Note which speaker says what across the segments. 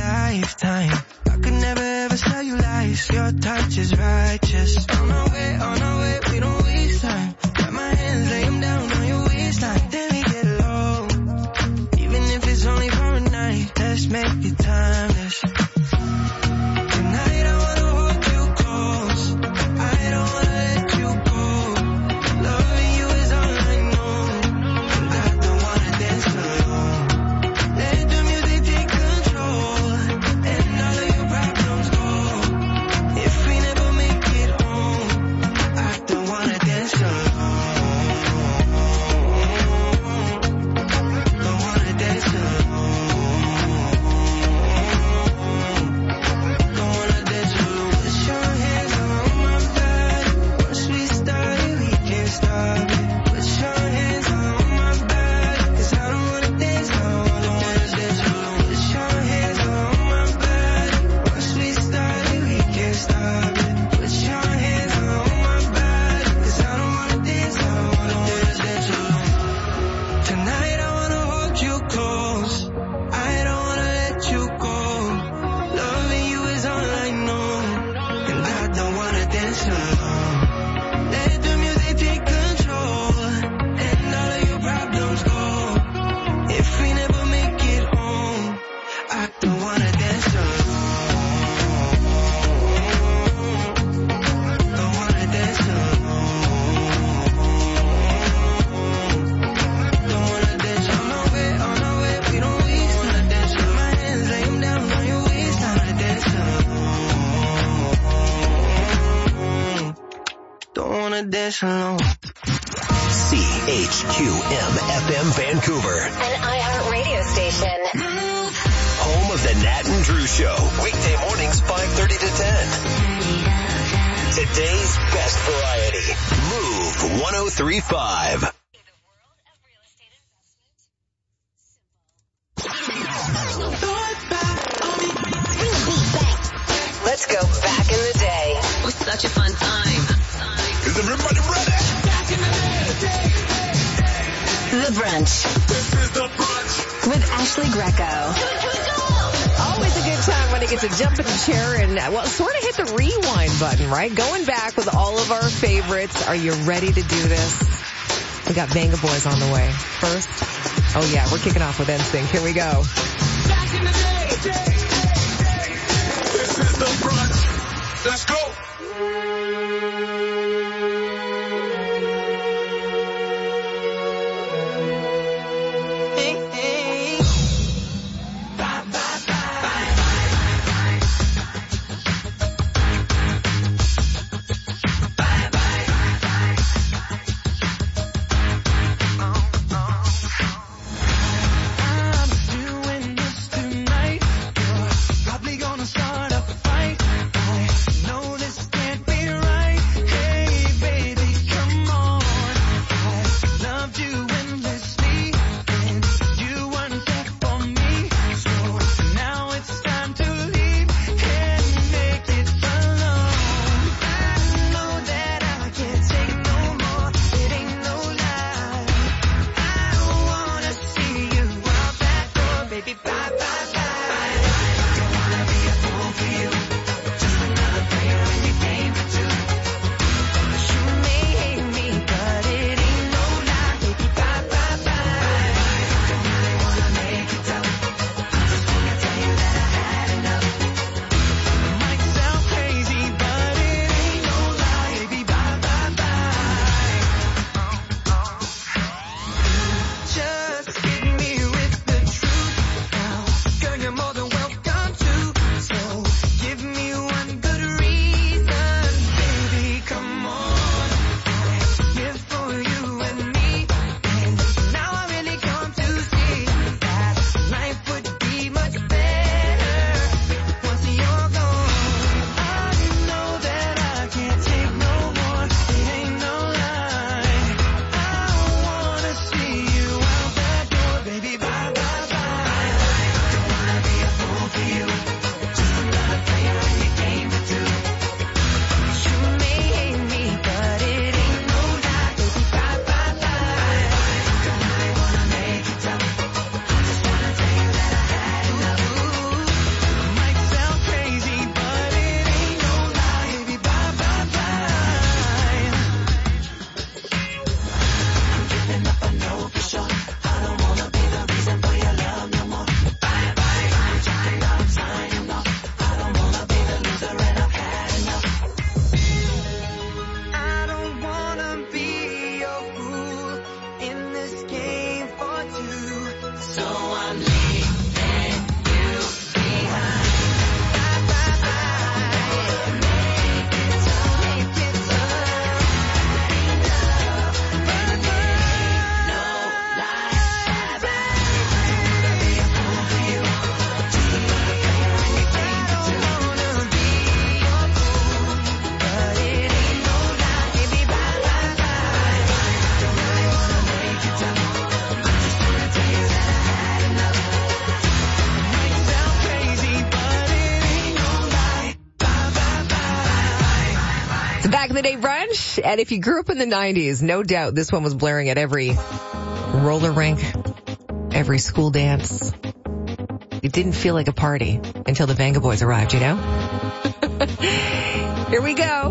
Speaker 1: lifetime. I could never ever tell you lies. Your touch is righteous. On our way, we don't waste time. Got my hands, lay them down on your waistline. Then we get low. Even if it's only for a night, let's make it timeless. Tonight I wanna hold you close. I don't wanna let you go. Loving you is all I know. And I don't wanna dance alone. Let the music take control. And all of your problems go. If we never make it home, I don't wanna dance alone. Don't wanna dance alone. Don't wanna dance alone. Put your hands on my body. Once we started, we can't stop it. Put your hands on my body, 'cause I don't wanna dance alone. Don't wanna dance alone. Put your hands on my body. Once we started, we can't stop it. Put your hands on my body, 'cause I don't wanna dance alone. Don't wanna dance alone. Tonight I wanna hold you close. I don't wanna let you go. Loving you is all I know. And I don't wanna dance alone. Let the music take control. And all of your problems go. If we never make it home, I don't wanna dance alone. Don't wanna dance alone. Don't wanna dance on our way, we don't waste time. Dance with my hands, lay them down on your waistline. Dance alone. Don't wanna dance alone.
Speaker 2: CHQM FM Vancouver.
Speaker 3: An iHeart radio station.
Speaker 2: Home of the Nat and Drew Show. Weekday mornings 5:30 to 10. Today's best variety. Move 103.5.
Speaker 3: Let's go back in the day.
Speaker 4: It was such a fun time.
Speaker 2: Is everybody ready?
Speaker 3: The Brunch
Speaker 2: This is the brunch.
Speaker 3: with Ashley Greco.
Speaker 5: Always a good time when you get to jump in the chair and, well, sort of hit the rewind button, right? Going back with all of our favorites. Are you ready to do this? We got Venga Boys on the way. First, oh yeah, we're kicking off with NSYNC. Here we go.
Speaker 2: Back in the day. This is the brunch. Let's go.
Speaker 1: I'm doing
Speaker 5: It's a Back in the Day brunch, and if you grew up in the 90s, no doubt this one was blaring at every roller rink, every school dance. It didn't feel like a party until the Venga Boys arrived, you know? Here we go.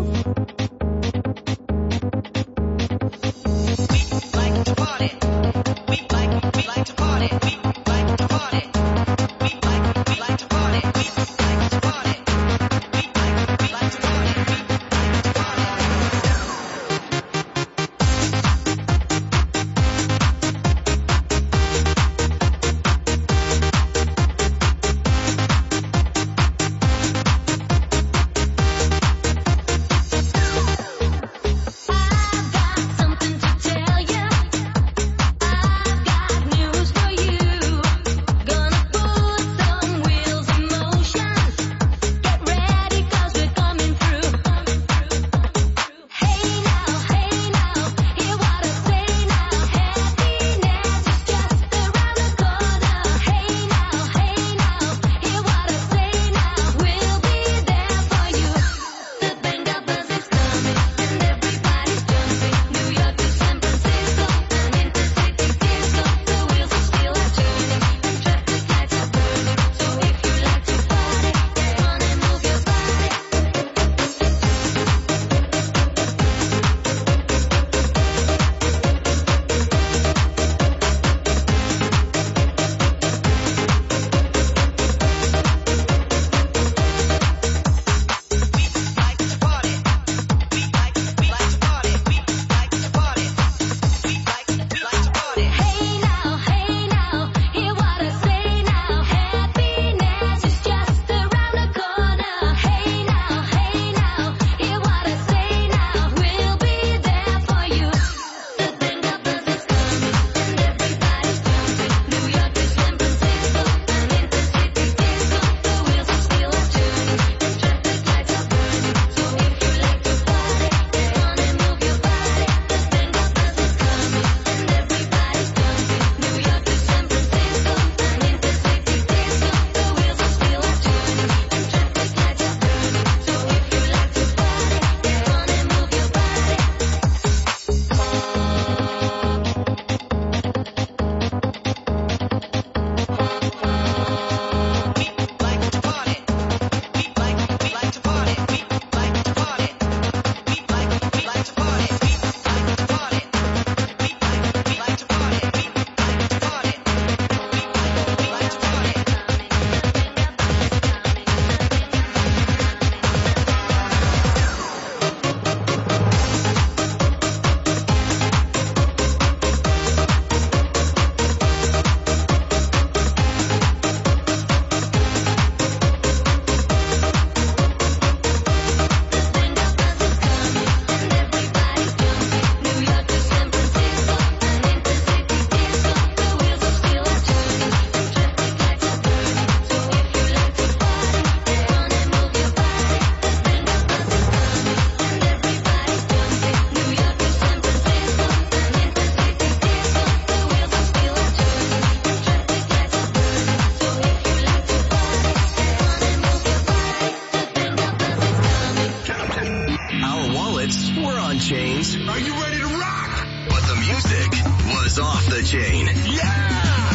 Speaker 2: chains. Are you ready to rock? But the music was off the chain. Yeah!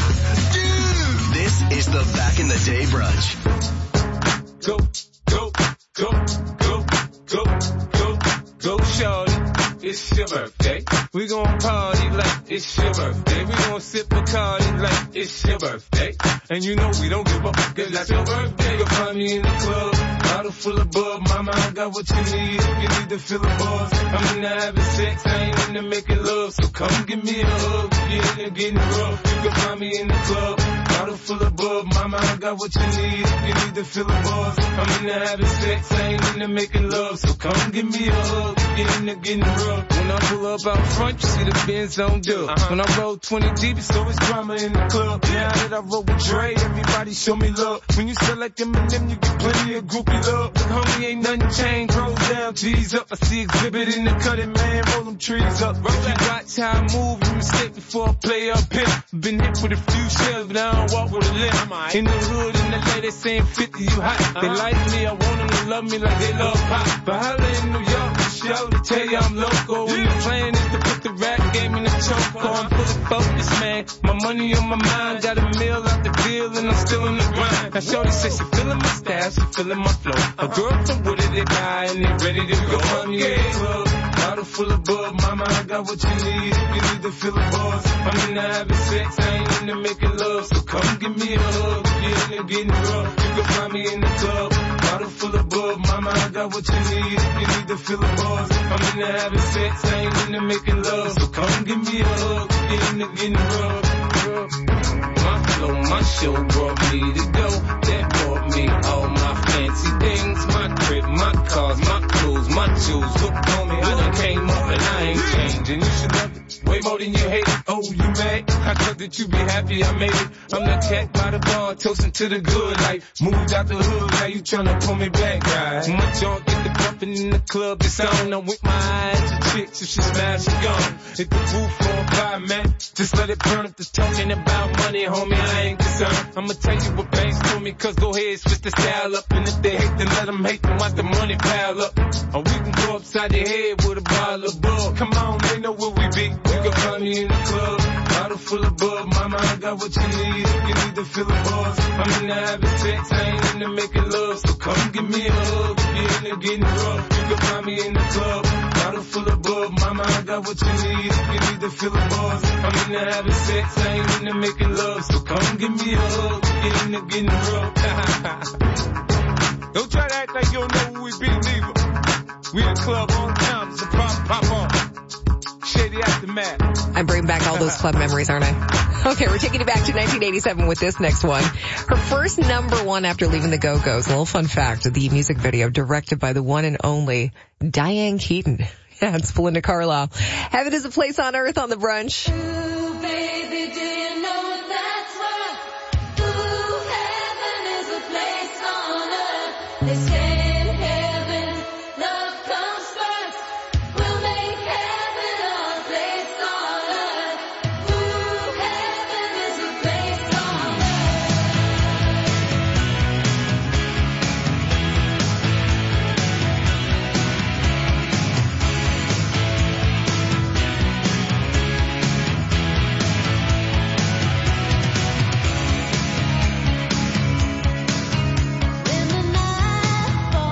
Speaker 2: Dude! This is the Back in the Day brunch.
Speaker 6: Go, go, go, go, go, go, go, shorty. It's your birthday. We gon' party like it's your birthday. We gon' sip Bacardi like it's your birthday. And you know we don't give up, cause that's your birthday. You'll find me in the club, bottle full of bub. Mama, I got what you need if you need to feel the buzz. I'm into having sex, I ain't into making love. So come give me a hug, if you're into getting rough. You can find me in the club, bottle full of bub. Mama, I got what you need if you need to feel the buzz. I'm into having sex, I ain't into making love. So come give me a hug, if you're into getting rough. When I pull up out front, you see the Benz on dub. When I roll 20 deep, it's always drama in the club. Now that I roll with Dre, everybody show me love. When you sell like Eminem, you get plenty of groupie love. Look, homie, ain't nothing changed. Rolls down, G's up. I see exhibit in the cutting, man. Roll them trees up. If you watch how I move, you mistake before I play up here. Been hit with a few shells, but I don't walk with a limp. In the hood, in the LA, they saying 50, you hot. They like me, I want them to love me like they love pop. But holla in New York, show to tell you I'm loco. And the plan is to put the rap game in the choke. I'm fully focused, man. My money on my mind. Got a meal out the deal and I'm still in the grind. Now shorty says she feeling my style, she feeling my flow. A girl from Wooded, they buy and they ready to go. I'm in the club, bottle full of bug. Mama, I got what you need if you need to feel the buzz. I'm in the having sex, I ain't into making love. So come give me a hug if you're into getting rough. You can find me in the club, bottle full of bug. Mama, I got what you need if you need to feel the buzz. I'm in the having sex, I ain't into making love. So come give me a hug if you're into getting rough. My flow, my show brought me to go. That brought me all my fancy things. My crib, my cars, my clothes, my shoes. Look on me, I done came up and I ain't changing. You should love it way more than you hate it. Oh, you mad? I thought that you be happy I made it. I'm that cat by the bar, toasting to the good life. Moved out the hood, now you tryna pull me back, right? My junk get the bumping in the club, it's on. I'm with my eyes to chicks, if she smash, she gone. Hit the roof on fire, man. Just let it burn if the talking about money, homie, I ain't concerned. I'ma tell you what banks do me, cause go ahead, switch the style up. And if they hate, then let them hate, then watch the money pile up. Or we can go upside the head with a bottle of bug. Come on, they know where we be. You can find me in the club, bottle full of bug. Mama, I got what you need if you need to feel the buzz. I'm into having sex, I ain't into making love. So come give me a hug if you're into getting rough. You can find me in the club, bottle full of bug. Mama, I got what you need if you need to feel the buzz. I'm into having sex, I ain't into making love. So come give me a hug if you're into getting rough. Don't try to act like you don't know who we be, neither. We in the club all the time, it's a problem, pop on. Shady Aftermath.
Speaker 5: I'm bringing back all those club memories, aren't I? Okay, we're taking it back to 1987 with this next one. Her first #1 after leaving the Go-Go's. A little fun fact, the music video directed by the one and only Diane Keaton. Yeah, it's Belinda Carlisle. Heaven is a Place on Earth on the Brunch.
Speaker 7: Ooh, baby, do you know that's right? Ooh, heaven is a place on earth. They say in heaven, love comes first. We'll make heaven a place on earth. Ooh, heaven is a place on When the night falls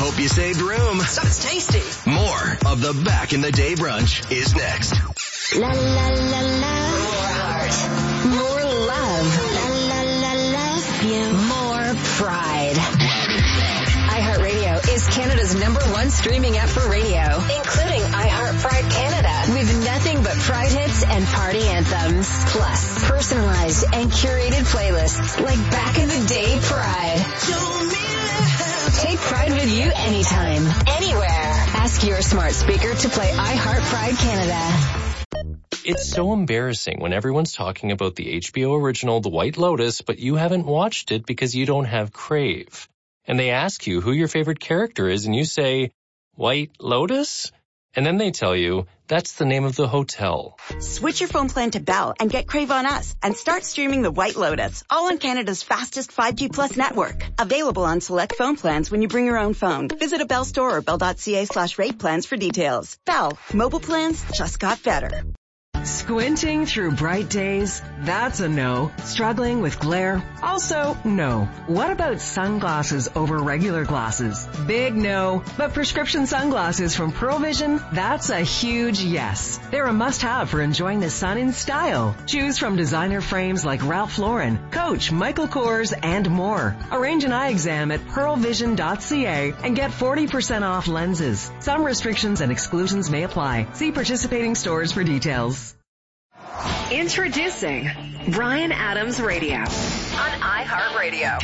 Speaker 2: hope you saved room.
Speaker 4: Sounds tasty.
Speaker 2: More of the Back in the Day brunch is next.
Speaker 3: La la la la. More heart. More love. La la la love you. More pride. iHeartRadio is Canada's #1 streaming app for radio, including iHeart Pride Canada, with nothing but Pride hits and party anthems. Plus, personalized and curated playlists like Back in the Day Pride. Take Pride with you anytime, anywhere. Ask your smart speaker to play iHeart Pride Canada.
Speaker 8: It's so embarrassing when everyone's talking about the HBO original The White Lotus, but you haven't watched it because you don't have Crave. And they ask you who your favorite character is, and you say, White Lotus? And then they tell you, that's the name of the hotel.
Speaker 9: Switch your phone plan to Bell and get Crave on us and start streaming The White Lotus, all on Canada's fastest 5G Plus network. Available on select phone plans when you bring your own phone. Visit a Bell store or bell.ca/rate plans for details. Bell, mobile plans just got better.
Speaker 10: Squinting through bright days? That's a no. Struggling with glare? Also, no. What about sunglasses over regular glasses? Big no. But prescription sunglasses from Pearl Vision? That's a huge yes. They're a must-have for enjoying the sun in style. Choose from designer frames like Ralph Lauren, Coach, Michael Kors, and more. Arrange an eye exam at pearlvision.ca and get 40% off lenses. Some restrictions and exclusions may apply. See participating stores for details.
Speaker 5: Introducing Bryan Adams Radio on iHeartRadio.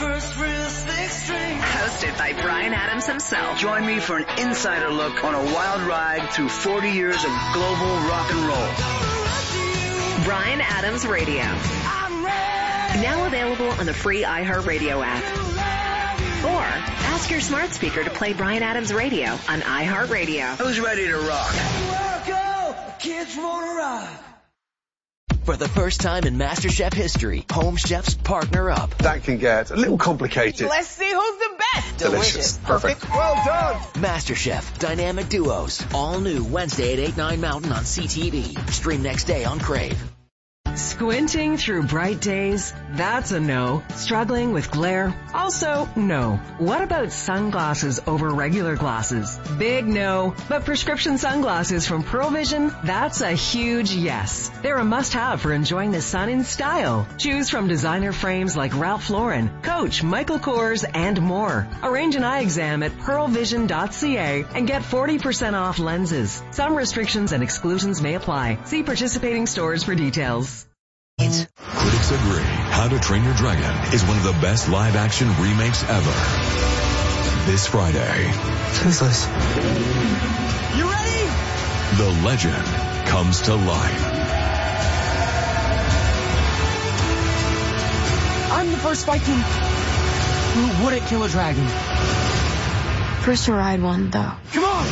Speaker 5: Hosted by Bryan Adams himself.
Speaker 11: Join me for an insider look on a wild ride through 40 years of global rock and roll.
Speaker 5: Bryan Adams Radio. Now available on the free iHeartRadio app. Or ask your smart speaker to play Bryan Adams Radio on iHeartRadio.
Speaker 11: Who's ready to rock?
Speaker 1: Kids wanna rock.
Speaker 12: For the first time in MasterChef history, home chefs partner up.
Speaker 13: That can get a little complicated.
Speaker 14: Let's see who's the best.
Speaker 13: Delicious. Perfect.
Speaker 14: Well done.
Speaker 12: MasterChef Dynamic Duos. All new Wednesday at 8, 9 Mountain on CTV. Stream next day on Crave.
Speaker 10: Squinting through bright days? That's a no. Struggling with glare? Also, no. What about sunglasses over regular glasses? Big no. But prescription sunglasses from Pearl Vision? That's a huge yes. They're a must-have for enjoying the sun in style. Choose from designer frames like Ralph Lauren, Coach, Michael Kors, and more. Arrange an eye exam at pearlvision.ca and get 40% off lenses. Some restrictions and exclusions may apply. See participating stores for details.
Speaker 15: Critics agree How to Train Your Dragon is one of the best live-action remakes ever. This Friday.
Speaker 1: Who's this?
Speaker 11: You ready?
Speaker 15: The legend comes to life.
Speaker 14: I'm the first Viking who wouldn't kill a dragon.
Speaker 16: First to ride one, though.
Speaker 14: Come on!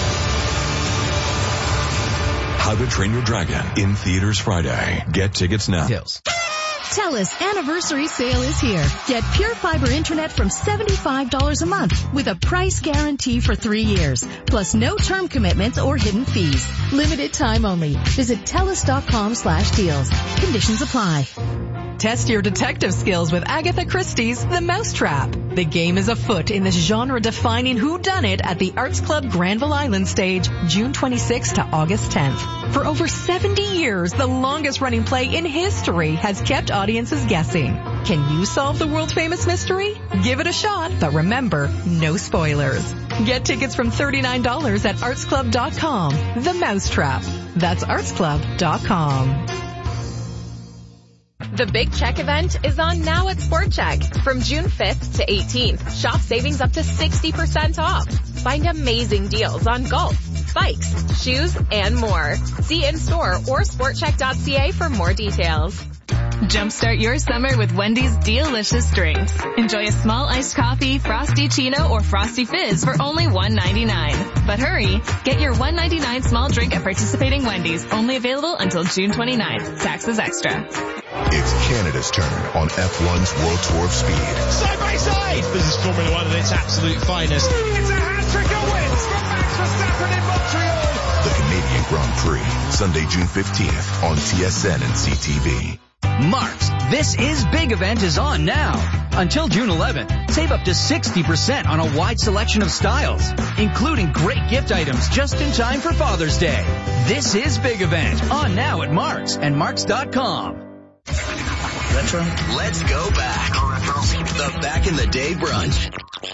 Speaker 15: How to Train Your Dragon in theaters Friday. Get tickets now.
Speaker 17: TELUS anniversary sale is here. Get pure fiber internet from $75 a month with a price guarantee for 3 years, plus no term commitments or hidden fees. Limited time only. Visit TELUS.com/deals. Conditions apply.
Speaker 18: Test your detective skills with Agatha Christie's The Mousetrap. The game is afoot in this genre-defining whodunit at the Arts Club Granville Island stage, June 26th to August 10th. For over 70 years, the longest-running play in history has kept audiences guessing. Can you solve the world-famous mystery? Give it a shot, but remember, no spoilers. Get tickets from $39 at artsclub.com. The Mousetrap. That's artsclub.com.
Speaker 19: The Big Check event is on now at Sport Check. From June 5th to 18th, shop savings up to 60% off. Find amazing deals on golf, bikes, shoes, and more. See in-store or sportcheck.ca for more details.
Speaker 20: Jumpstart your summer with Wendy's delicious drinks. Enjoy a small iced coffee, Frosty Chino, or Frosty Fizz for only $1.99. But hurry, get your $1.99 small drink at participating Wendy's. Only available until June 29th. Taxes extra.
Speaker 21: It's Canada's turn on F1's World Tour of Speed.
Speaker 22: Side by side! This is Formula One at its absolute finest. It's a hat-trick of wins from Max Verstappen in Montreal.
Speaker 21: The Canadian Grand Prix, Sunday, June 15th on TSN and CTV.
Speaker 6: Mark's This Is Big event is on now. Until June 11th, save up to 60% on a wide selection of styles, including great gift items just in time for Father's Day. This Is Big event on now at Mark's and Marks.com.
Speaker 2: Retro. Let's go back. The Back in the Day brunch.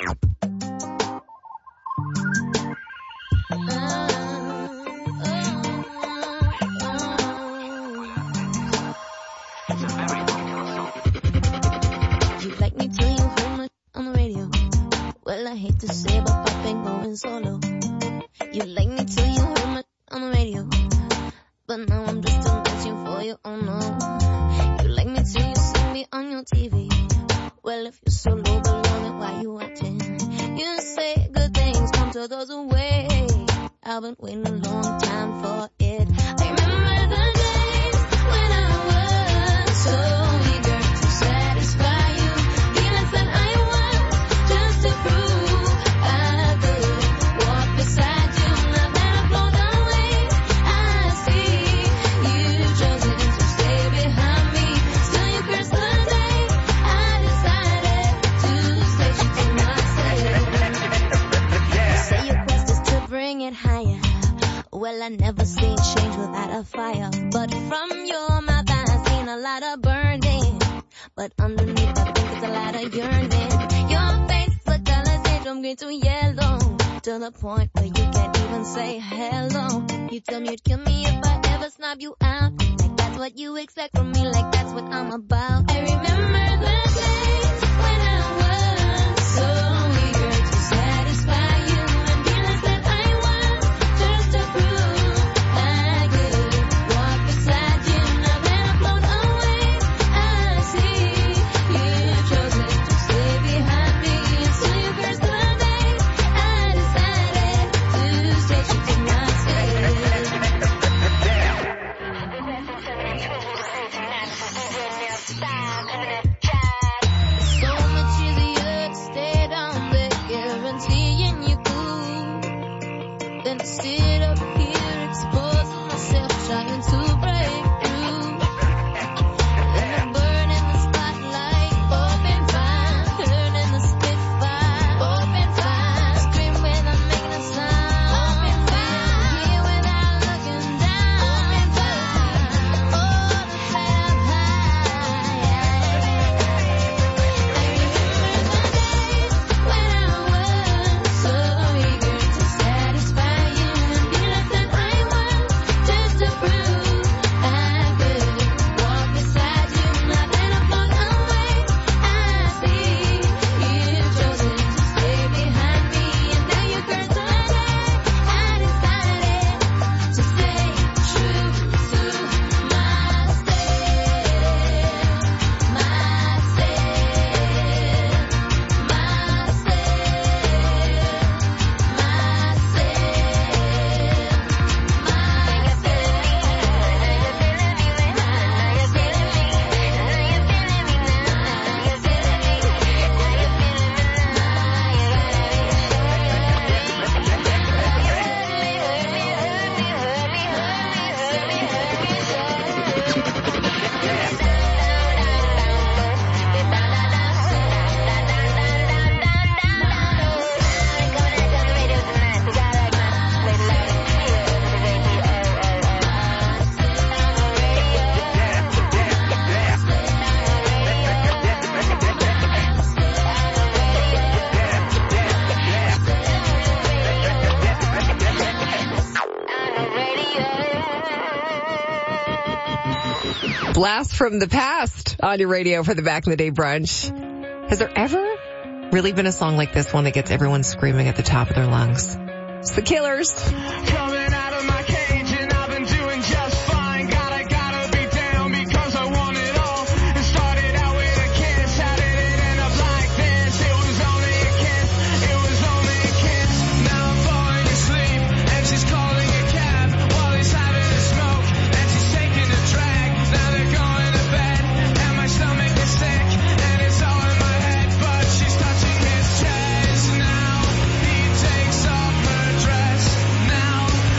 Speaker 7: You like me till you heard my on the radio. Well, I hate to say, but I've been going solo. You like me till you heard my on the radio. But now I'm just a matching for you, oh no. You like me till you see me on your TV. Well, if you're so low below me, why you watching? You say good things come to those away. I've been waiting a long time for it. I remember the days when I was so eager to satisfy you. Feelings that I want just to prove I could walk beside you. Now that I've blown away, I see you've chosen to stay behind me. Still you curse the day I decided to stay true to myself. You say your quest is to bring it higher. Well, I never seen change without a fire. But from your mouth I've seen a lot of burning. But underneath I think it's a lot of yearning. Your face, the color change from green to yellow, to the point where you can't even say hello. You tell me you'd kill me if I ever snub you out. Like that's what you expect from me, like that's what I'm about. I remember the days when I was so eager to satisfy you. And feelings that I want just to prove I could walk beside you. Now that I've blown away, I see you've chosen to stay behind me. And so you curse the day I decided to stay true to myself. So much easier to stay down there, guaranteeing you cool, than to sit up here exposing myself, trying to break through. Then I burn in the spotlight, open fire, turn in the spitfire, open fire, scream without making a sound, open fire, hear without looking down, open fire, oh the hell high. I remember the days when I was so eager to satisfy you. And feelings that I want just to prove I could walk beside you. Now that I've blown away, I see you've chosen to stay behind me. And now you curse the day I decided to stay true to myself,
Speaker 5: Blast from the past on your radio for the Back in the Day brunch. Has there ever really been a song like this one that gets everyone screaming at the top of their lungs? It's the Killers.
Speaker 22: Coming out of my cage and I've been doing just fine. Gotta be down because I want it all. It started out with a kiss. How did it end up like this? It was only a kiss. It was only a kiss. Now I'm falling asleep and she's calling a cab while he's having a smoke and she's taking a drag. Now they're going to bed and my stomach is sick and it's all in my head, but she's touching his chest. Now he takes off her dress. Now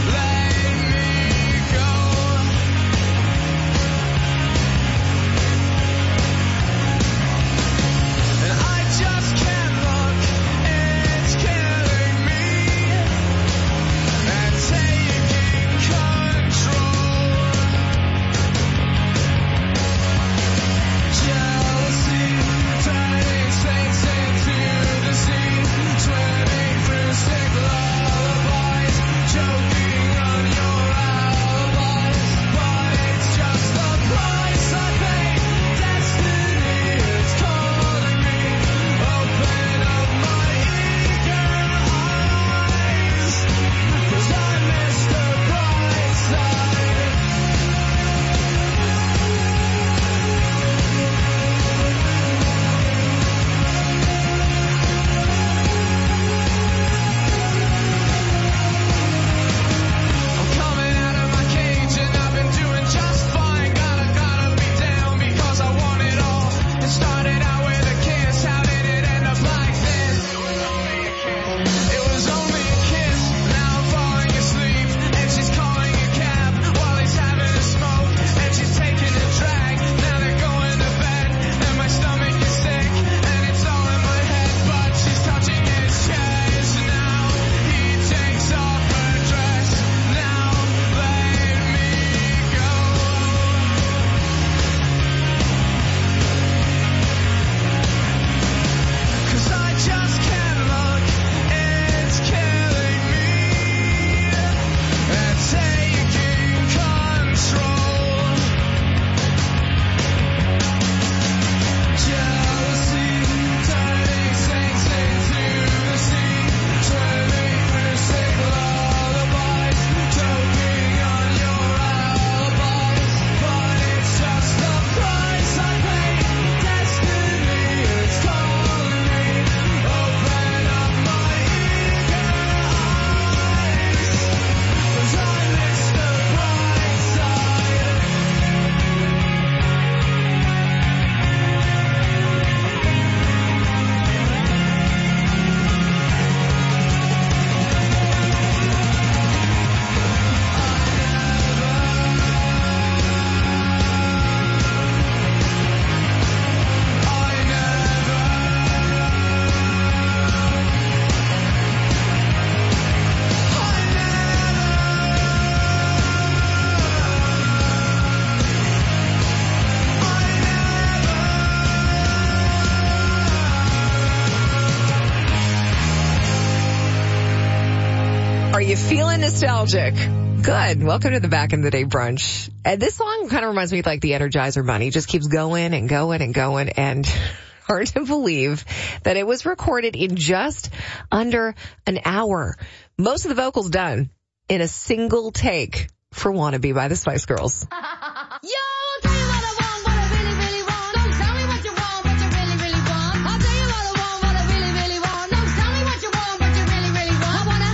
Speaker 5: Are you feeling nostalgic? Good. Welcome to the Back in the Day brunch. And this song kind of reminds me of like the Energizer Bunny. Just keeps going and going and going. And hard to believe that it was recorded in just under an hour. Most of the vocals done in a single take for Wannabe by the Spice Girls.
Speaker 1: Yo, I'll tell you what I want, what I really, really want. Don't tell me what you want, what you really, really want. I'll tell you what I want, what I really, really want. Don't tell me what you want, what you really, really want. I wanna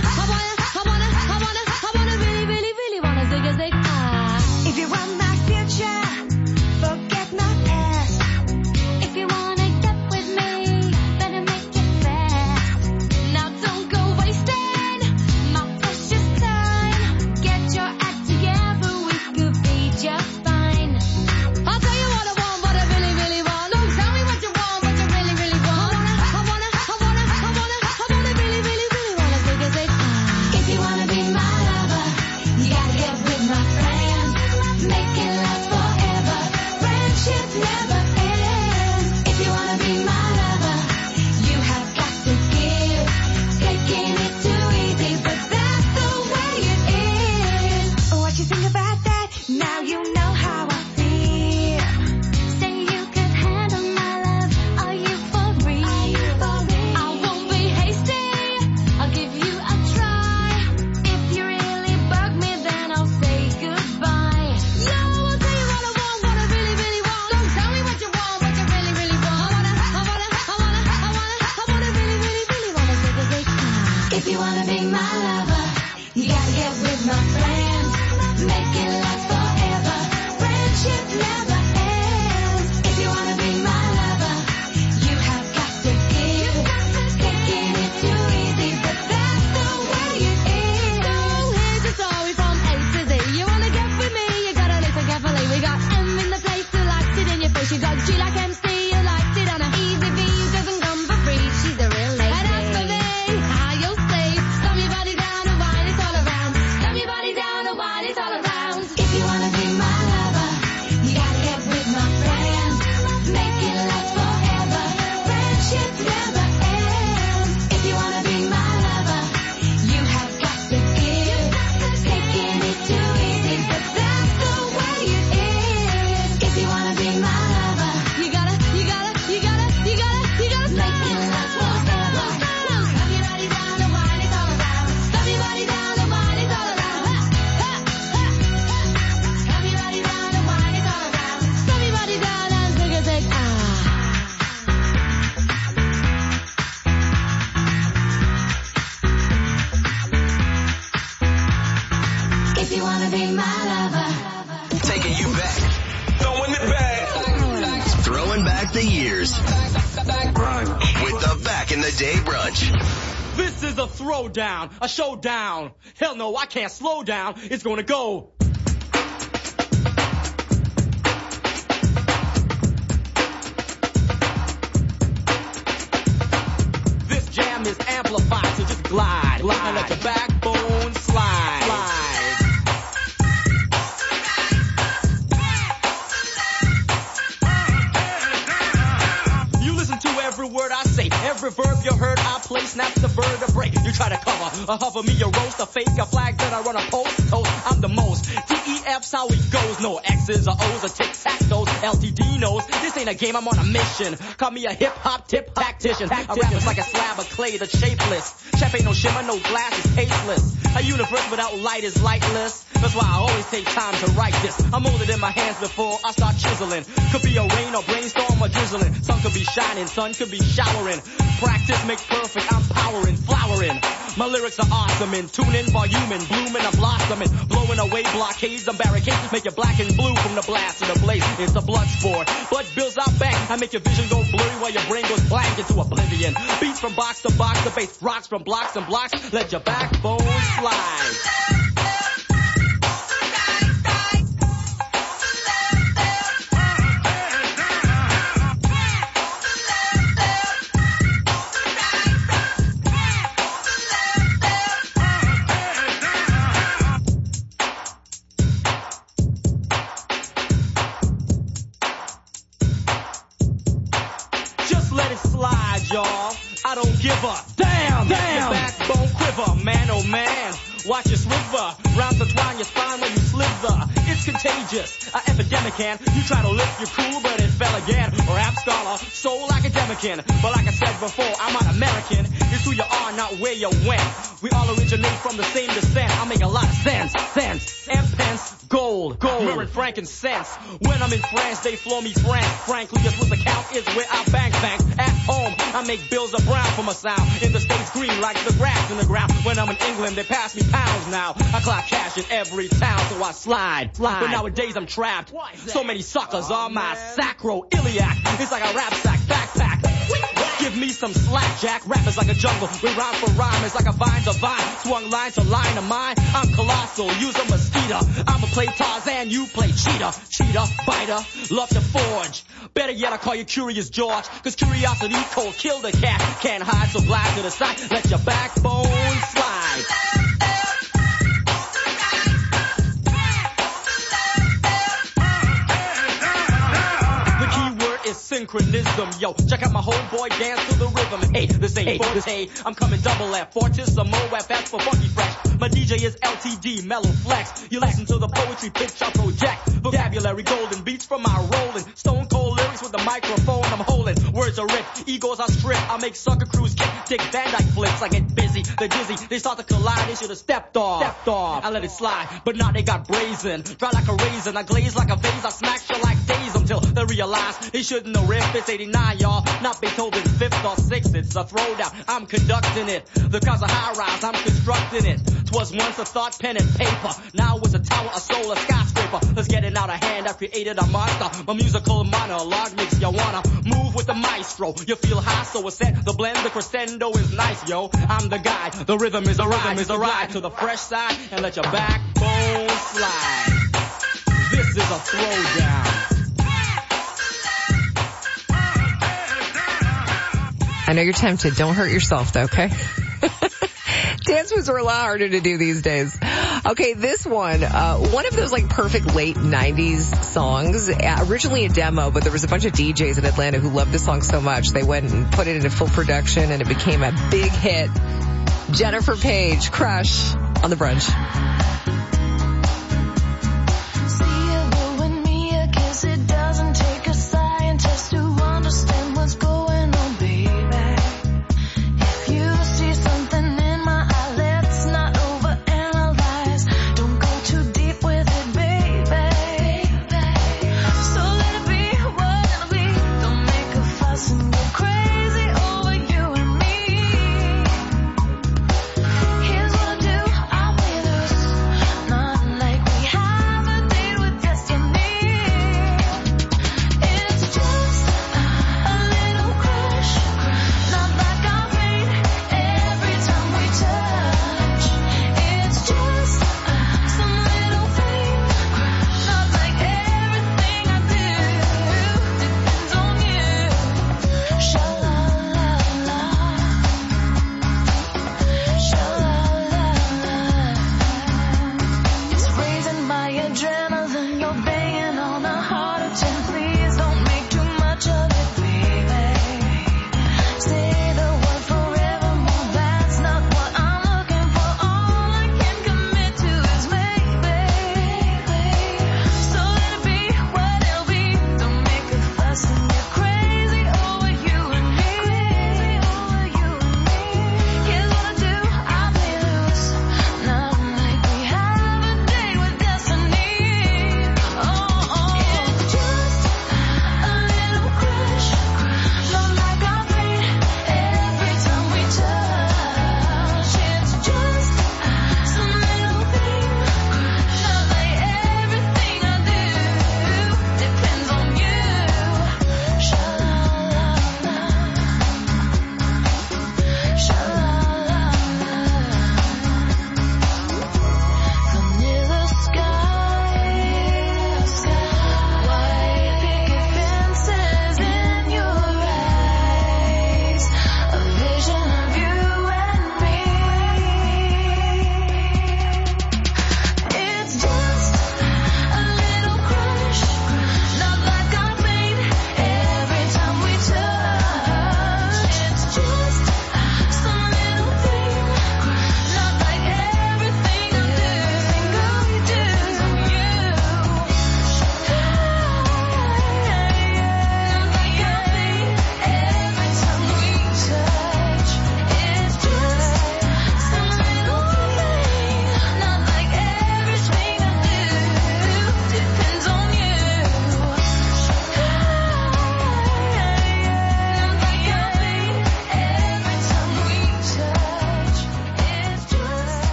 Speaker 1: really, really, really wanna zig a zig. If you want my future, forget my past. If you wanna get with me, better make it fast. Now don't go wasting my precious time. Get your act together, we could be just fine. I'll tell you what I want, what I really, really want. Don't tell me what you want, what you really, really want. I wanna really, really, really wanna zig a zig. If you wanna be my lover, you gotta get with my friends. Make it last forever. Friendship never ends. If you wanna be my lover, you have got to give. Taking it too easy, but that's the way it is. What you think about that? Now you know how I feel. Say you could handle my love. Are you for real? I won't be hasty. I'll give you a try. If you really bug me, then I'll say goodbye. Yo, I'll tell you what I want, what I really, really want. Don't tell me what you want, what you really, really want. I wanna really, really, really wanna zig a zig. If you wanna be my lover, you gotta get with my friends. Make it last forever. Friendship never ends. If you wanna be my lover, you have got to give. Taking it too easy, but that's the way it is. So here's the story from A to Z. You wanna get with me, you gotta listen carefully. We got M in the place who likes it in your face. You got G like MC, who likes it on a easy V, who doesn't come for free. She's a real lady. And as for me, how you'll stay. Slam your body down and wine it all around. Slam your body down and wine it all around. If you wanna be my lover, you gotta get with my friends. Make it last forever. Friendship never ends. If you wanna be my lover, you have got to give. Taking it too easy, but that's the way it is. If you wanna be my lover, you gotta make it last forever. Slam your body down and wine it all around. Slam your body down and wine it all around. Slam your body down and wine it all around. Slam your body down and zig a zig. If you wanna be my lover.
Speaker 2: Taking you back. Throwing it back. Throwing back the years. With the Back in the Day brunch.
Speaker 14: This is a throwdown, a showdown. Hell no, I can't slow down. It's gonna go. This jam is amplified, so just glide, and let your backbone slide. You listen to every word I say, every verb you heard I play, snaps the vertebrae. You try to cover, hover me, a roast, a fake, a flag, then I run a post, toast, I'm the most. TEF's how it goes, no X's or O's or tic-tac-toes, LTD knows, this ain't a game, I'm on a mission. Call me a hip-hop tip tactician. I rap is like a slab of clay that's shapeless. Chef ain't no shimmer, no glass is tasteless. A universe without light is lightless. That's why I always take time to write this. I'm holding in my hands before I start chiseling. Could be a rain or brainstorm or drizzling. Sun could be shining, sun could be showering. Practice makes perfect, I'm powering, flowering. My lyrics are awesome and tuning, voluming, blooming, I'm blossoming. Blowing away blockades and barricades. Make you black and blue from the blast to the blaze. It's a blood sport. Blood builds out back. I make your vision go blurry while your brain goes blank into oblivion. Beats from box to box, the bass rocks from blocks and blocks. Let your backbone slide. y'all. I don't give a damn. Your backbone quiver, man, oh man. Watch your sliver, round the twine your spine when you slither. It's contagious, an epidemic, and you try to lift your cool, but it fell again. Rap scholar, soul academician, but like I said before, I'm not American. It's who you are, not where you went. We all originate from the same descent. I make a lot of sense, and pence, gold, myrrh and frankincense. When I'm in France, they floor me frank. Frankly, just what the count is where I bank. At home, I make bills of brown for my sound. In the States, green like the grass in the ground. When I'm in England, they pass me pounds now. I clock cash in every town, so I slide. But nowadays I'm trapped. So many suckers are my sacroiliac. It's like a rap sack backpack. Give me some slack, Jack. Rap is like a jungle. We rhyme for rhyme. It's like a vine to vine. Swung line to line of mine. I'm colossal. Use a mosquito. I'ma play Tarzan. You play cheetah. Cheetah, biter. Love to forge. Better yet, I call you Curious George. Cause curiosity cold. Kill the cat. Can't hide, so glide to the side. Let your backbone slide. Synchronism, yo, check out my homeboy dance to the rhythm. Hey, this ain't forte, I'm coming double F, Fortissimo FS for funky fresh. My DJ is LTD, mellow flex. You listen to the poetry pitch I project. Vocabulary golden, beats from my rolling. Stone cold lyrics with the microphone I'm holding. Words are ripped, egos are stripped. I make sucker crews kick, Dick Van Dyke flips. I get busy, they're dizzy, they start to collide. They should've stepped off. I let it slide, but now they got brazen. Dry like a raisin, I glaze like a vase. I smack you like days until they realize they shouldn't have riffed. It's 89, y'all, not Beethoven's 5th or 6th. It's a throwdown, I'm conducting it. The cause of high rise, I'm constructing it. 'Twas once a thought, pen and paper. Now it's a tower, a soul, a skyscraper. Let's get it out of hand, I created a monster. My musical monologue makes you wanna move with the maestro. You feel high, so it's set. The blend, the crescendo is nice, yo. I'm the guy, the rhythm is a ride. To the fresh side and let your backbone slide. This is a throwdown.
Speaker 5: I know you're tempted. Don't hurt yourself, though, okay? Dance moves are a lot harder to do these days. Okay, this one of those like perfect late 90s songs. Originally a demo, but there was a bunch of DJs in Atlanta who loved the song so much they went and put it into full production and it became a big hit. Jennifer Page, Crush on The Brunch.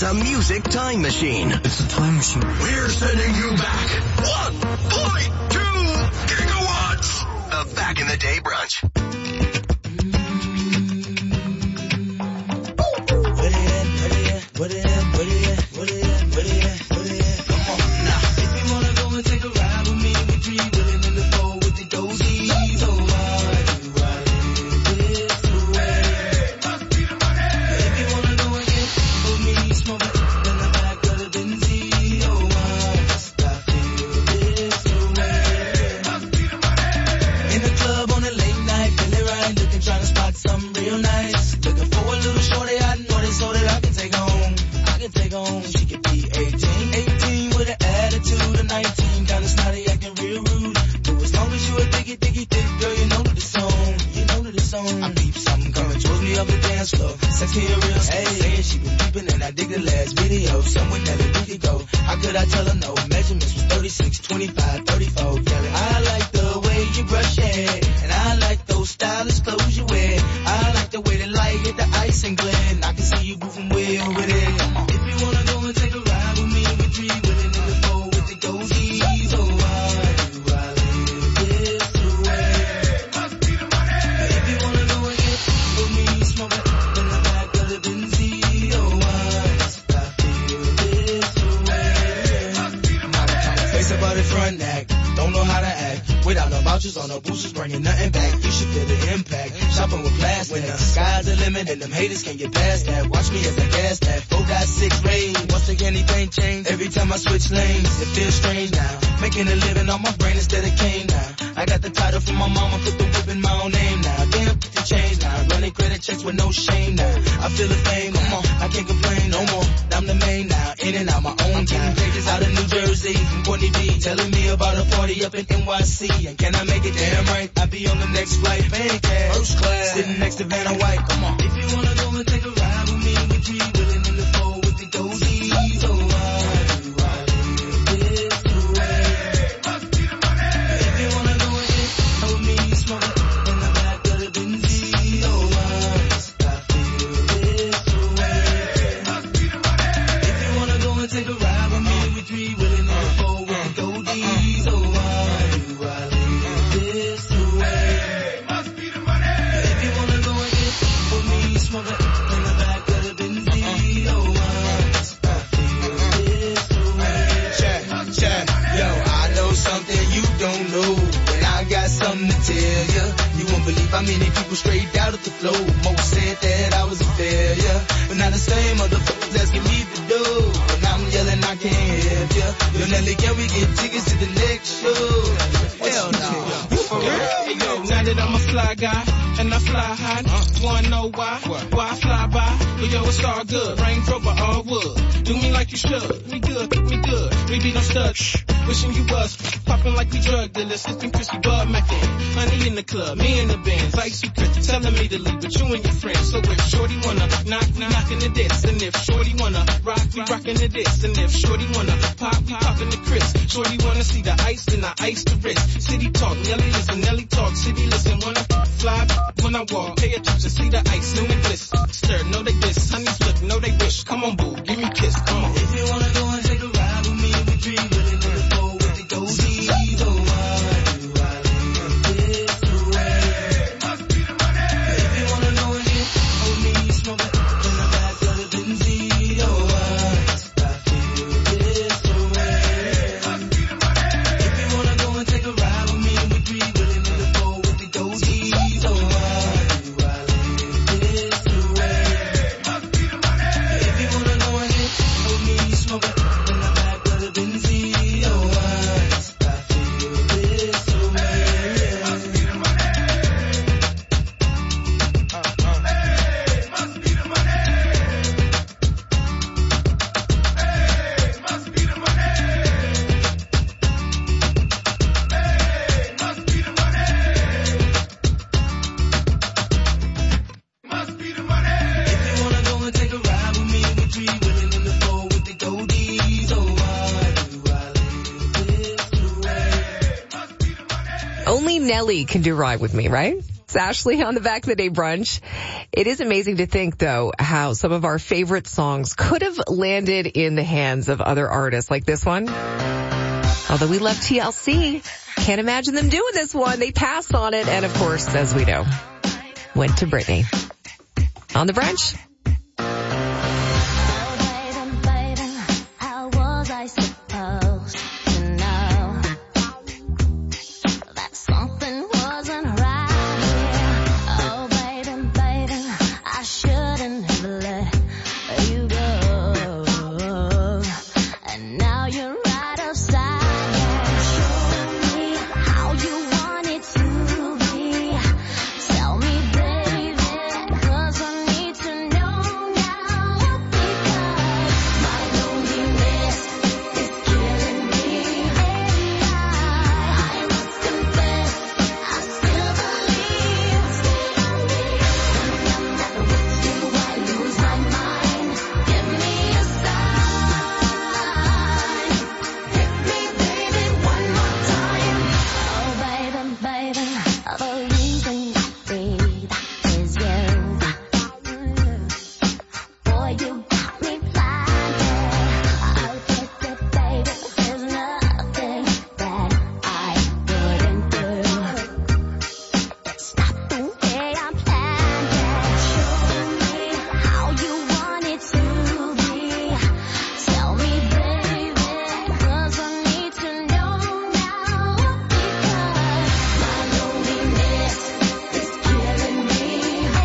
Speaker 2: a music time machine.
Speaker 3: It's a time machine.
Speaker 2: We're sending you back 1.2 gigawatts. The Back in the Day Brunch.
Speaker 5: Only Nelly can do Ride With Me, right? It's Ashley on the Back of the Day brunch. It is amazing to think, though, how some of our favorite songs could have landed in the hands of other artists like this one. Although we love TLC, can't imagine them doing this one. They passed on it, and of course, as we know, went to Britney. On the brunch.
Speaker 7: How was I supposed to know that something wasn't right here? Oh, baby, I shouldn't have let you go. And now you're right upside down. Show me how you want it to be. Tell me, baby, 'cause I need to know now. Because my loneliness is killing me. I must confess, I still believe. When I'm not with you, I lose my mind. Give me a sign. Hit me, baby, one more time. Oh, baby, the reason I breathe is you. Boy, you got me blinded. I'll take it, baby. There's nothing that I wouldn't do. It's not the way I planned it. Show me how you want it to be. Tell me, baby, 'cause I need to know now. Because my loneliness is killing me. I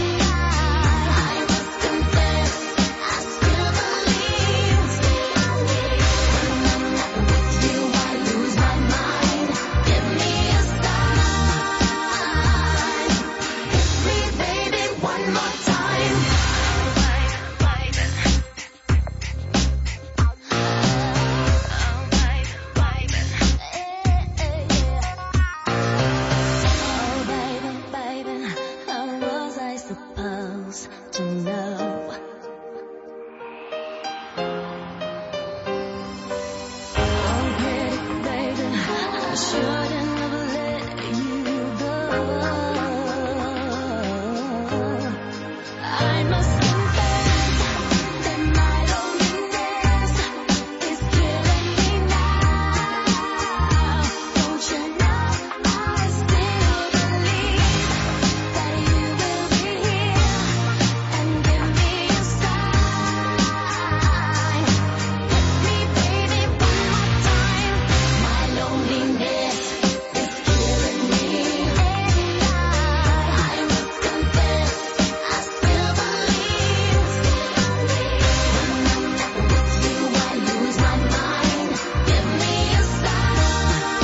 Speaker 7: must confess, I still believe. When I'm not with you, I lose my mind. Give me a sign. Hit me, baby, one more time. Oh, baby, how was I supposed to know? Oh, pretty baby, I shouldn't have let you go. I must confess that my loneliness is killing me now. Don't you know I still believe that you will be here and give me a sign. Hit me, baby, one more time. My loneliness is killing me. I must confess, I still believe. When I'm not with you, I lose my mind. Give me a sign.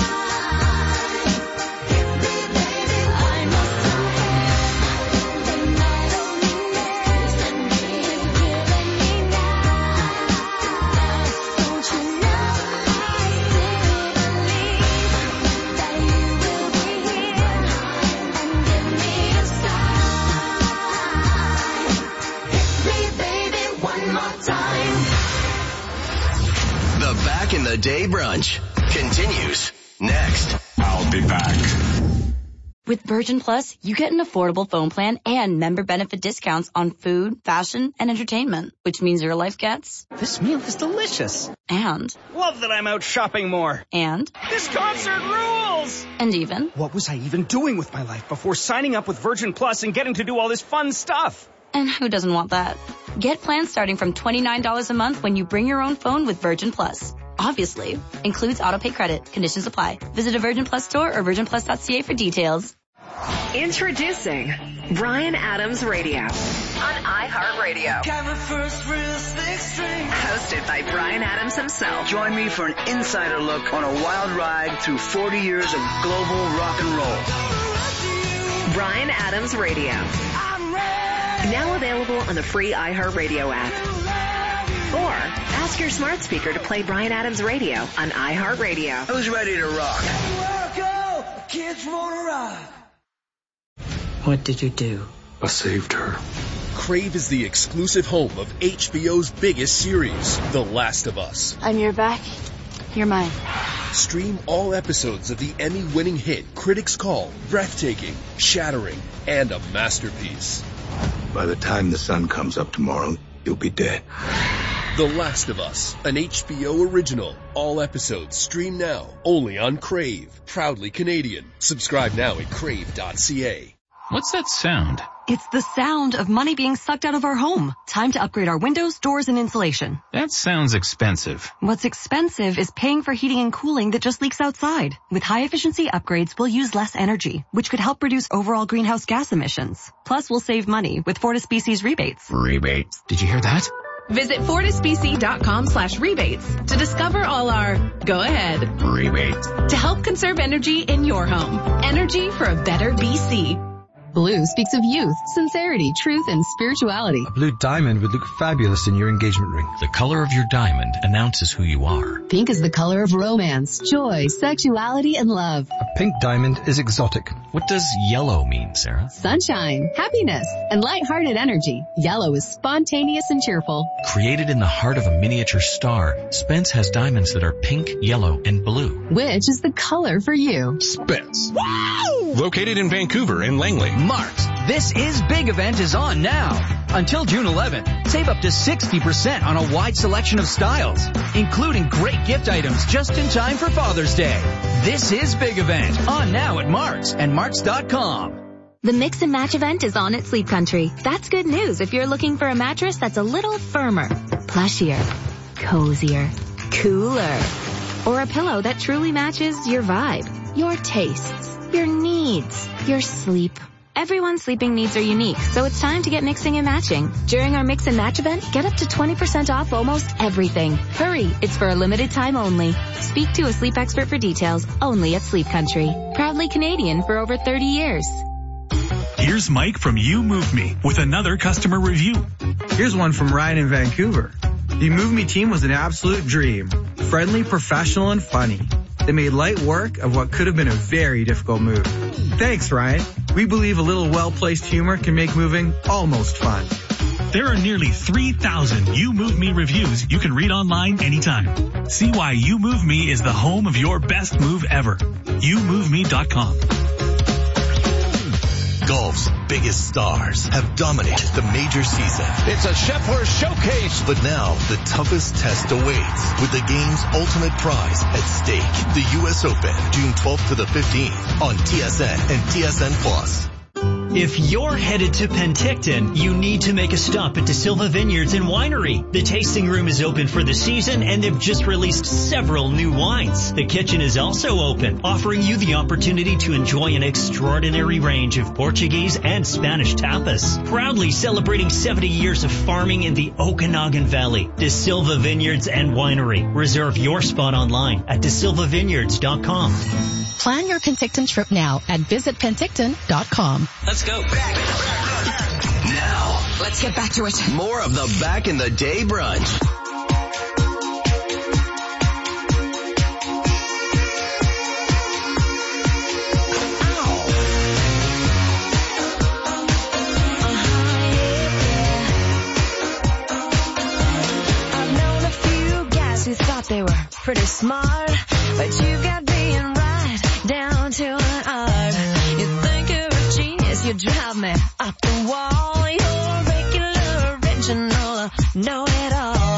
Speaker 7: Hit me, baby, I must confess that my loneliness is killing me now. Don't you know I still believe that you will be here and give me a sign. Hit me, baby, one more time.
Speaker 2: The Back in the Day brunch continues next.
Speaker 3: I'll be back.
Speaker 4: With Virgin Plus, you get an affordable phone plan and member benefit discounts on food, fashion, and entertainment, which means your life gets...
Speaker 23: This meal is delicious.
Speaker 4: And...
Speaker 23: Love that I'm out shopping more.
Speaker 4: And...
Speaker 23: This concert rules!
Speaker 4: And even...
Speaker 23: What was I even doing with my life before signing up with Virgin Plus and getting to do all this fun stuff?
Speaker 4: And who doesn't want that? Get plans starting from $29 a month when you bring your own phone with Virgin Plus. Obviously. Includes autopay credit. Conditions apply. Visit a Virgin Plus store or virginplus.ca for details.
Speaker 18: Introducing Bryan Adams Radio on iHeartRadio. Hosted by Bryan Adams himself.
Speaker 11: Join me for an insider look on a wild ride through 40 years of global rock and roll.
Speaker 18: Bryan Adams Radio. Now available on the free iHeartRadio app. Or ask your smart speaker to play Bryan Adams Radio on iHeartRadio.
Speaker 11: Who's ready to rock?
Speaker 22: Kids wanna rock.
Speaker 24: What did you do?
Speaker 25: I saved her.
Speaker 26: Crave is the exclusive home of HBO's biggest series, The Last of Us.
Speaker 16: I'm your back. You're mine.
Speaker 3: Stream all episodes of the Emmy-winning hit Critics Call breathtaking, shattering, and a masterpiece.
Speaker 8: By the time the sun comes up tomorrow, you'll be dead.
Speaker 3: The Last of Us, an HBO original. All episodes stream now, only on Crave. Proudly Canadian. Subscribe now at crave.ca.
Speaker 9: What's that sound?
Speaker 13: It's the sound of money being sucked out of our home. Time to upgrade our windows, doors, and insulation.
Speaker 9: That sounds expensive.
Speaker 13: What's expensive is paying for heating and cooling that just leaks outside. With high-efficiency upgrades, we'll use less energy, which could help reduce overall greenhouse gas emissions. Plus, we'll save money with FortisBC's rebates.
Speaker 9: Rebates. Did you hear that?
Speaker 18: Visit FortisBC.com/rebates to discover all our go-ahead
Speaker 9: rebates
Speaker 18: to help conserve energy in your home. Energy for a better BC.
Speaker 25: Blue speaks of youth, sincerity, truth, and spirituality.
Speaker 26: A blue diamond would look fabulous in your engagement ring.
Speaker 27: The color of your diamond announces who you are.
Speaker 25: Pink is the color of romance, joy, sexuality, and love.
Speaker 26: A pink diamond is exotic.
Speaker 27: What does yellow mean, Sarah?
Speaker 25: Sunshine, happiness, and light-hearted energy. Yellow is spontaneous and cheerful.
Speaker 27: Created in the heart of a miniature star, Spence has diamonds that are pink, yellow, and blue.
Speaker 25: Which is the color for you?
Speaker 28: Spence. Wow! Located in Vancouver and Langley.
Speaker 6: Mark's This Is Big event is on now. Until June 11th, save up to 60% on a wide selection of styles, including great gift items just in time for Father's Day. This Is Big event on now at Mark's and Marks.com.
Speaker 4: The Mix and Match event is on at Sleep Country. That's good news if you're looking for a mattress that's a little firmer, plushier, cozier, cooler, or a pillow that truly matches your vibe, your tastes, your needs, your sleep. Everyone's sleeping needs are unique, so it's time to get mixing and matching. During our Mix and Match event, get up to 20% off almost everything. Hurry, it's for a limited time only. Speak to a sleep expert for details, only at Sleep Country. Proudly Canadian for over 30 years.
Speaker 29: Here's Mike from You Move Me with another customer review.
Speaker 30: Here's one from Ryan in Vancouver. The You Move Me team was an absolute dream. Friendly, professional, and funny. They made light work of what could have been a very difficult move. Thanks, Ryan. We believe a little well-placed humor can make moving almost fun.
Speaker 29: There are nearly 3,000 You Move Me reviews you can read online anytime. See why You Move Me is the home of your best move ever. YouMoveMe.com.
Speaker 2: Golf's biggest stars have dominated the major season. It's a Scheffler showcase. But now the toughest test awaits with the game's ultimate prize at stake. The U.S. Open, June 12th to the 15th on TSN and TSN Plus.
Speaker 31: If you're headed to Penticton, you need to make a stop at DeSilva Vineyards and Winery. The tasting room is open for the season, and they've just released several new wines. The kitchen is also open, offering you the opportunity to enjoy an extraordinary range of Portuguese and Spanish tapas. Proudly celebrating 70 years of farming in the Okanagan Valley. DeSilva Vineyards and Winery. Reserve your spot online at desilvavineyards.com.
Speaker 17: Plan your Penticton trip now at visitpenticton.com.
Speaker 2: Let's go. Now,
Speaker 5: let's get back to it.
Speaker 2: More of the Back in the Day brunch.
Speaker 1: I've known a few guys who thought they were pretty smart, but you got being right down to an art. You think you're a genius, you drive me up the wall. You're regular, original, know-it-all.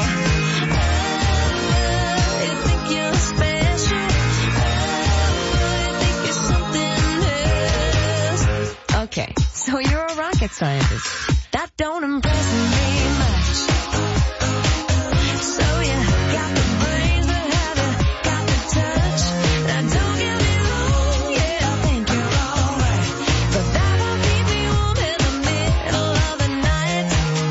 Speaker 1: You think you're special. You think you're something else. Okay, so you're a rocket scientist. That don't impress me much. So you got the brains, but have you got the touch? Now don't get me wrong, yeah, I think you're alright, but that won't keep you warm in the middle of the night.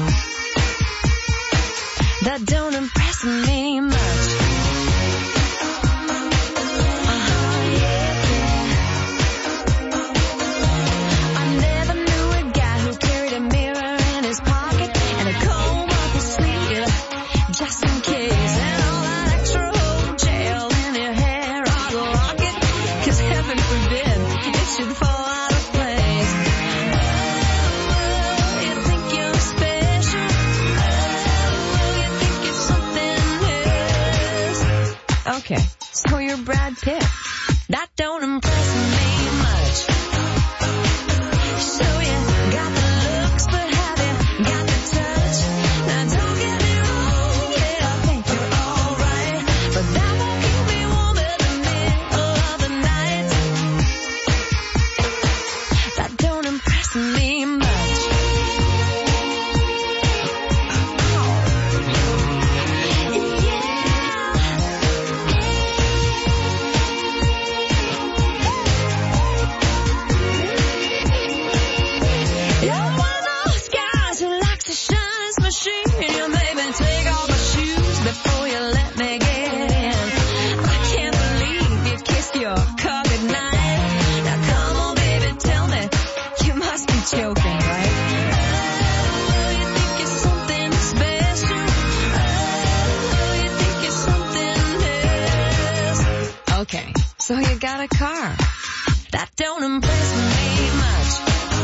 Speaker 1: That don't impress me much. I never knew a guy who carried a mirror in his pocket
Speaker 5: Okay, so you're Brad Pitt. That don't impress me much. So you got the looks, but have you got the touch? Now don't get me wrong, yeah, I think you're alright, but that won't keep me warm in the middle of the night. That don't impress me much. So you got a car. That don't impress me much.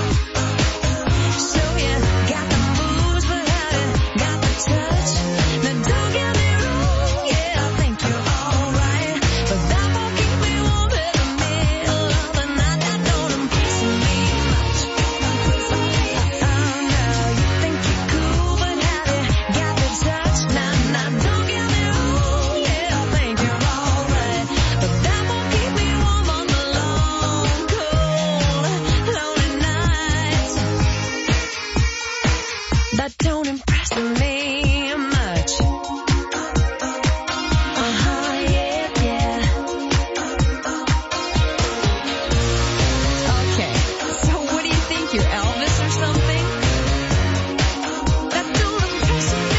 Speaker 5: So you got the moves, but have you got the touch? Now don't get me wrong, yeah, I think you're alright, but that won't keep me warm in the middle of the night. That don't impress me much. Oh no, you think you're cool, but have you got the touch? Now don't get me wrong, yeah, I think you're alright, but that won't keep me warm on the long, cold, lonely nights. That don't impress me much. Yeah, yeah. Okay, so what do you think? You're Elvis or something? That don't impress me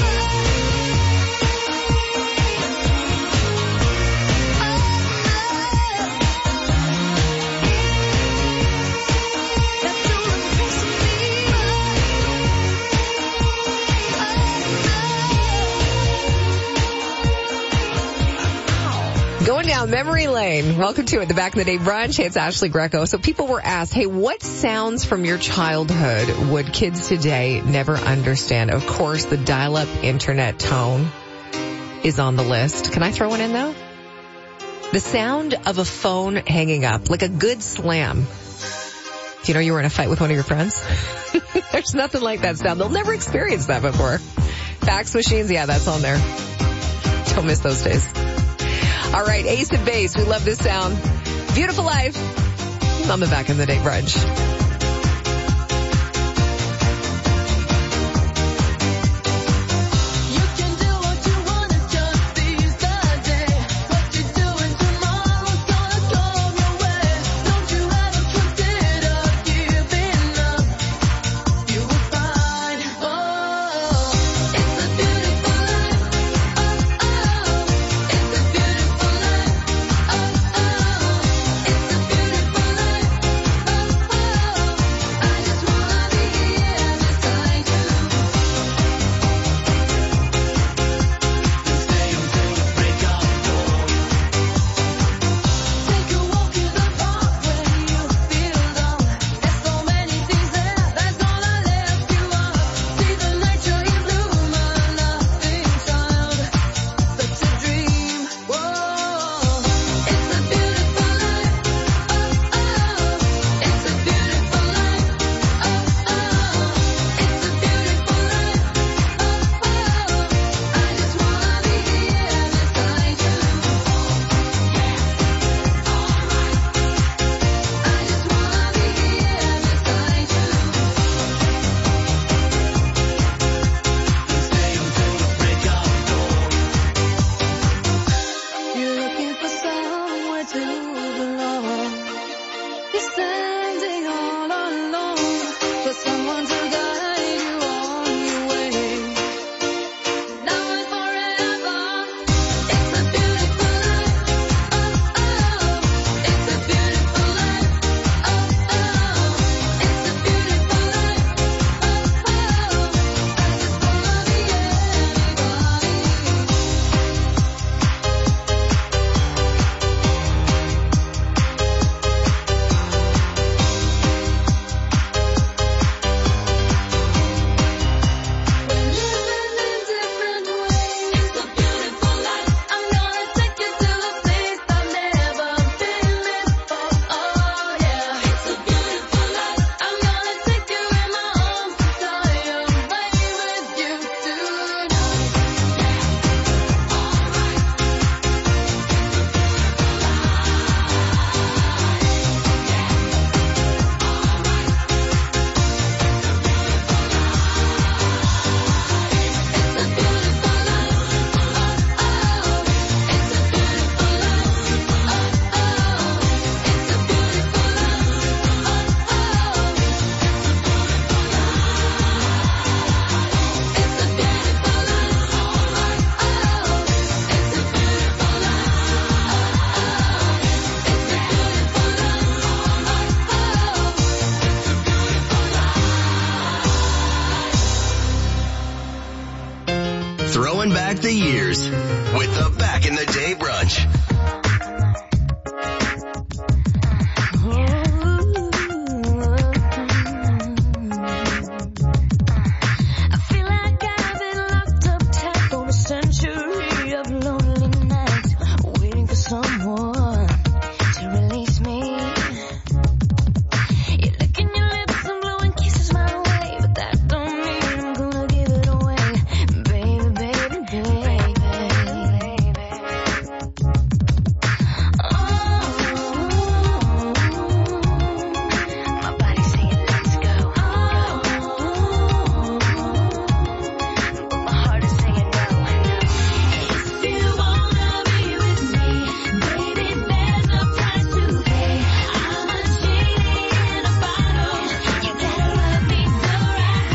Speaker 5: Going down memory lane. Welcome to it, the Back in the Day brunch. Hey, it's Ashley Greco. So people were asked, hey, what sounds from your childhood would kids today never understand? Of course, the dial-up internet tone is on the list. Can I throw one in, though? The sound of a phone hanging up, like a good slam. Do you know you were in a fight with one of your friends? There's nothing like that sound. They'll never experience that before. Fax machines, yeah, that's on there. Don't miss those days. All right, Ace and Bass, we love this sound. Beautiful Life on the Back in the Day brunch.
Speaker 2: run back the years with the Back in the Day Brunch.